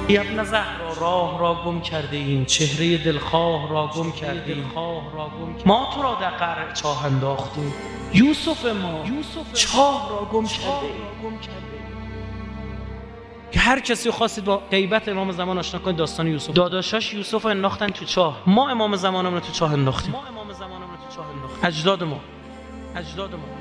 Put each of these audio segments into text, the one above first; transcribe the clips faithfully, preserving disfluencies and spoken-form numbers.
ای ابن زهرا راه را گم کرده ایم، چهره دلخواه را گم کرده ایم، ما تو را در قعر چاه انداختیم، یوسف ما چاه را گم کرده ایم. که هر کسی خواستید با غیبت امام زمان آشنا کنید داستان یوسف، داداشاش یوسف رو انداختن تو چاه، ما امام زمانمون رو تو چاه انداختیم، ما امام زمانمون رو تو چاه انداختیم، اجداد ما اجداد ما.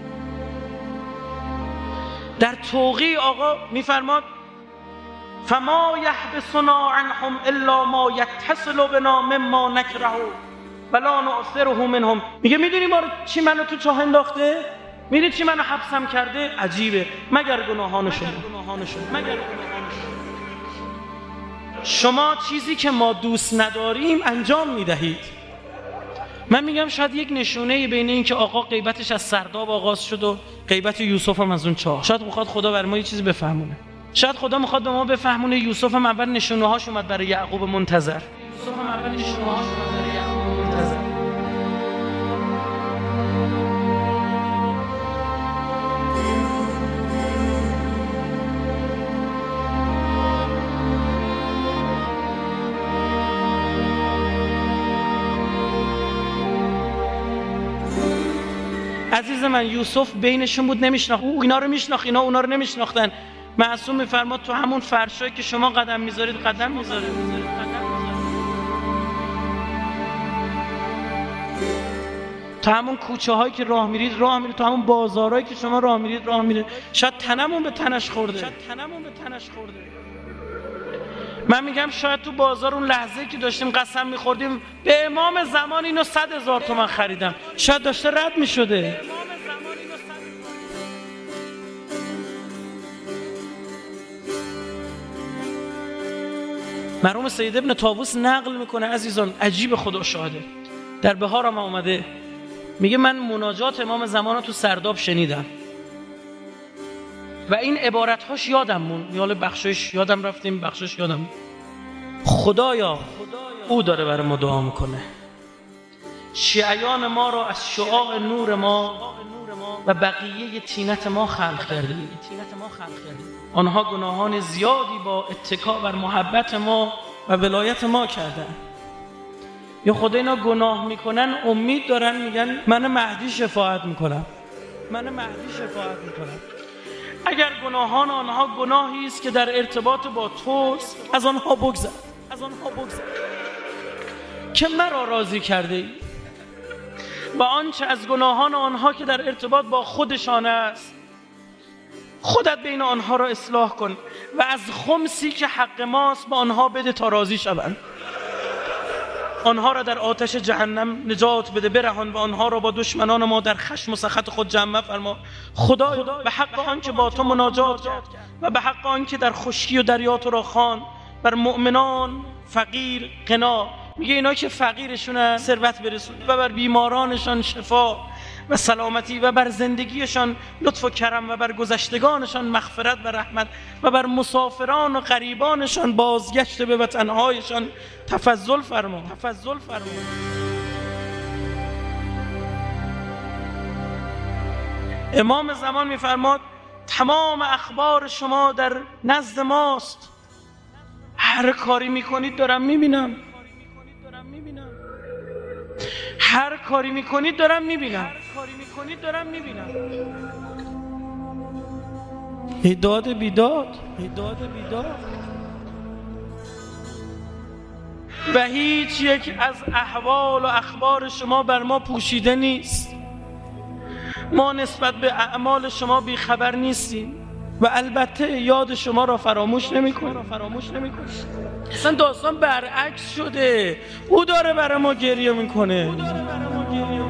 در توقی آقا میفرماد فما یحبسنا عنهم الا ما یتصل بنا مما نکره ولا نؤثره منهم. میگه میدونی ما چی منو تو چاه انداخته؟ میدونی چی منو حبسم کرده؟ عجیبه، مگر گناهان شما. مگر گناهان شما. شما چیزی که ما دوست نداریم انجام میدهید. من میگم شاید یک نشونه بین این که آقا غیبتش از سرداب آغاز شد و غیبت یوسف هم از اون چاه، شاید میخواد خدا بر ما یه چیزی بفهمونه. شاید خدا میخواد به ما بفهمونه یوسف هم اول نشونه هاش اومد برای یعقوب منتظر. یوسف هم اول نشونه هاش اومد برای یعقوب منتظر. عزیز من یوسف بینشون بود، نمیشناخت، او اینا رو میشناخت، اینا اونا رو نمیشناختن. معصوم میفرماد تو همون فرشایی که شما قدم میذارید قدم میذارید. تو همون کوچه هایی که راه میرید راه میرید، تو همون بازارهایی که شما راه میرید راه میرید. شاید تنمون به تنش خورده، شاید تنمون به تنش خورده. من میگم شاید تو بازار اون لحظه‌ای که داشتیم قسم میخوردیم به امام زمان اینو صد هزار تومان خریدم، شاید داشته رد میشده. مرحوم سید ابن طاووس نقل میکنه عزیزان، عجیب خدا شاهده، در بهار هم آمده، میگه من مناجات امام زمان رو تو سرداب شنیدم و این عبارتهاش یادم مون، یال بخشش یادم رفتیم بخشش یادم. خدایا او داره برای ما دعا میکنه، شیعیان ما رو از شعاع نور ما و بقیه طینت ما خلق کرده. آنها گناهان زیادی با اتکا بر محبت ما و ولایت ما کردن. یا خدا اینا گناه میکنن امید دارن، میگن من مهدی شفاعت میکنم، من مهدی شفاعت میکنم. اگر گناهان آنها گناهی است که در ارتباط با توست، از آنها بگذر، از آنها بگذر که مرا راضی کرده ای. و آنچه از گناهان آنها که در ارتباط با خودشان است، خودت بین آنها را اصلاح کن و از خمسی که حق ماست به آنها بده تا راضی شوند. آنها را در آتش جهنم نجات بده، برهان و آنها را با دشمنان ما در خشم و سخط خود جمع فرما. خدایا به حق آن که با تو مناجات کرد و به حق آن که در خشکی و دریا تو را خواند، بر مؤمنان فقیر غنا، میگه اینا که فقیرشون ثروت برسون، و بر بیمارانشان شفا و سلامتی، و بر زندگیشان لطف و کرم، و بر گذشتگانشان مغفرت و رحمت، و بر مسافران و غریبانشان بازگشت به وطنهایشان تفضل فرما، تفضل فرما. امام زمان میفرماد تمام اخبار شما در نزد ماست، هر کاری میکنید دارم میبینم، هر کاری میکنید دارم میبینم، هر کاری میکنید دارم میبینم. داد بیداد، داد بیداد. و هیچ یک از احوال و اخبار شما بر ما پوشیده نیست. ما نسبت به اعمال شما بیخبر نیستیم و البته یاد شما را فراموش نمی‌کنیم. فراموش نمی‌کنیم. اصلا داستان برعکس شده، او داره برای ما گریه میکنه.